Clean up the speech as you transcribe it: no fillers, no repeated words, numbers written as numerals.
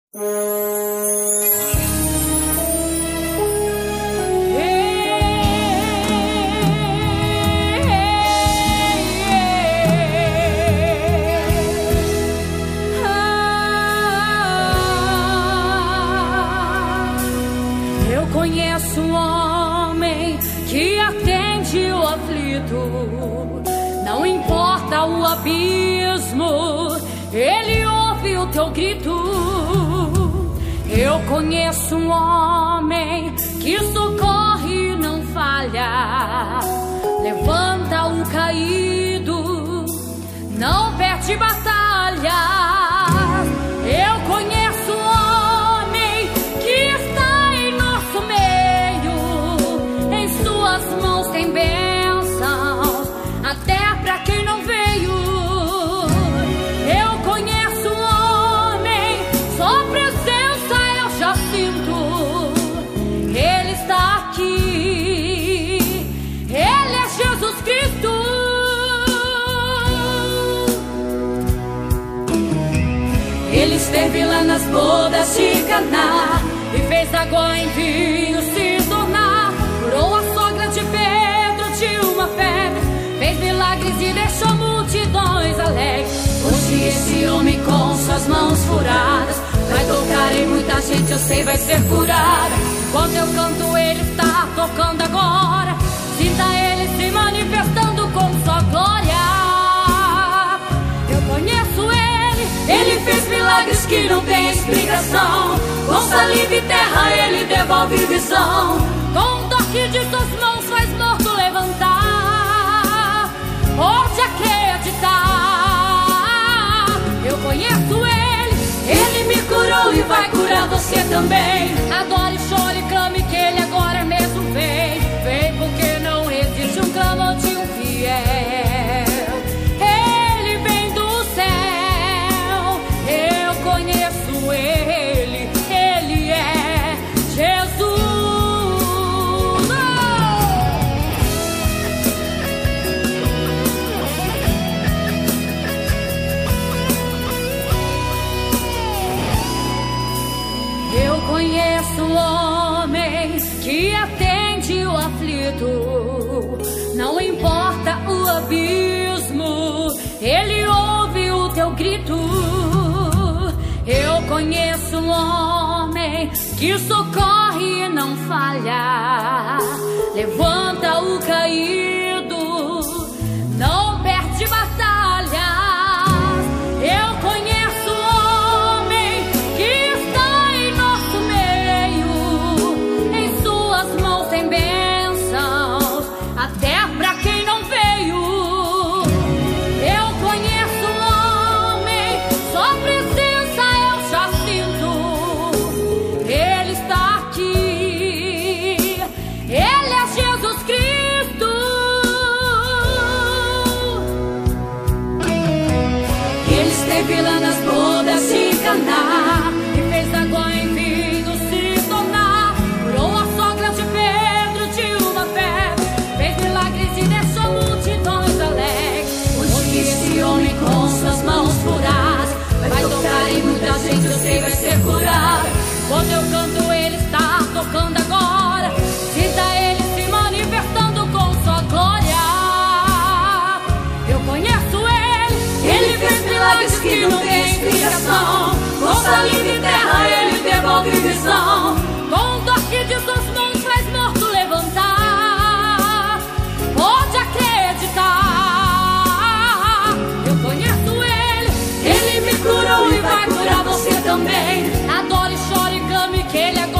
Eu conheço um homem que atende o aflito, não importa o abismo, ele ouve o teu grito. Eu conheço um homem que socorre e não falha, levanta o caído, não perde batalha. Eu conheço um homem que está em nosso meio, em suas mãos tem bênçãos, até pra quem não veio. Eu conheço um homem, só presença eu já sinto. Ele está aqui, ele é Jesus Cristo. Ele esteve lá nas bodas de Caná e fez água em vinho se tornar. Curou a sogra de Pedro de uma febre, fez milagres e deixou multidões alegres. Hoje esse homem com suas mãos furadas vai tocar em muita gente, eu sei, vai ser curada. Quando eu canto, ele está tocando agora. Sinta ele se manifestando com sua glória. Eu conheço ele fez milagres que não tem explicação. Com saliva e terra ele devolve visão. Com um toque de suas mãos faz morto levantar. Pode acreditar. Eu conheço ele me curou e vai curar você também. Adore, chore, clame que ele agora mesmo vem. Vem porque não existe um clamor de um fiel. Ele vem do céu. Eu conheço ele é Jesus. Eu conheço um homem que atende o aflito, não importa o abismo, ele ouve o teu grito. Eu conheço um homem que socorre e não falha, levanta o caído, não perde batalha. Eu conheço um homem que está em nosso meio, em suas mãos tem bênçãos, até pra quem não veio. Eu conheço um homem, só presença eu já sinto. Ele está aqui, ele é Jesus Cristo. Ele esteve lá nas bodas de Caná e fez água em vinho se tornar. Curou a sogra de Pedro de uma febre, fez milagres e deixou multidões alegres. Hoje esse homem com suas mãos furadas vai tocar em muita gente, eu sei, vai ser curado. Quando eu canto, ele está tocando agora. Sinta ele se manifestando com sua glória. Eu conheço ele fez milagres que não tem explicação. Com saliva e terra ele devolve visão. Com um toque de suas mãos faz morto levantar. Pode acreditar. Eu conheço ele me curou e vai curar você também. Adore, chore, clame que ele agora